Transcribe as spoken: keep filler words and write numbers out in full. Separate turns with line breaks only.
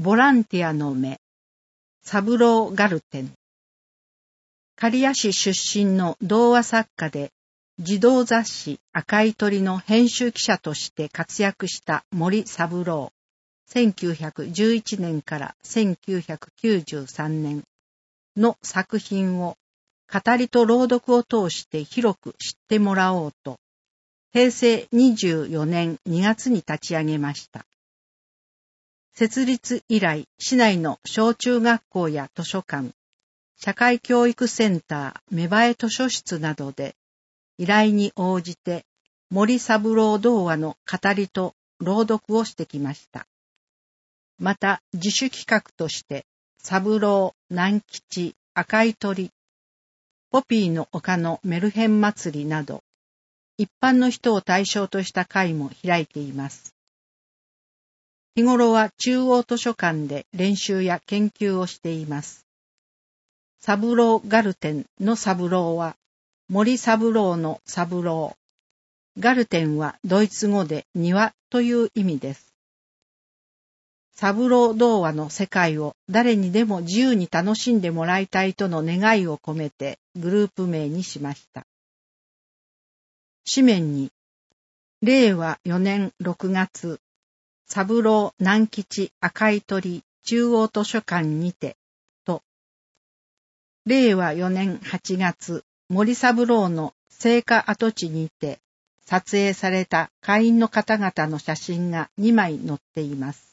ボランティアの目、サブロー・ガルテン。刈谷市出身の童話作家で、児童雑誌赤い鳥の編集記者として活躍した森三郎。せんきゅうひゃくじゅういちねんからせんきゅうひゃくきゅうじゅうさんねんの作品を語りと朗読を通して広く知ってもらおうと、へいせいにじゅうよねんにがつに立ち上げました。設立以来、市内の小中学校や図書館、社会教育センター、芽生え図書室などで、依頼に応じて森三郎童話の語りと朗読をしてきました。また自主企画として、三郎、南吉、赤い鳥、ポピーの丘のメルヘン祭りなど、一般の人を対象とした会も開いています。日頃は中央図書館で練習や研究をしています。三郎ガルテンの三郎は、森三郎の三郎。ガルテンはドイツ語で庭という意味です。三郎童話の世界を誰にでも自由に楽しんでもらいたいとの願いを込めてグループ名にしました。紙面に、れいわよねんろくがつ、三郎南吉赤い鳥中央図書館にて、と、れいわよねんはちがつ、森三郎の生家跡地にて、撮影された会員の方々の写真がにまい載っています。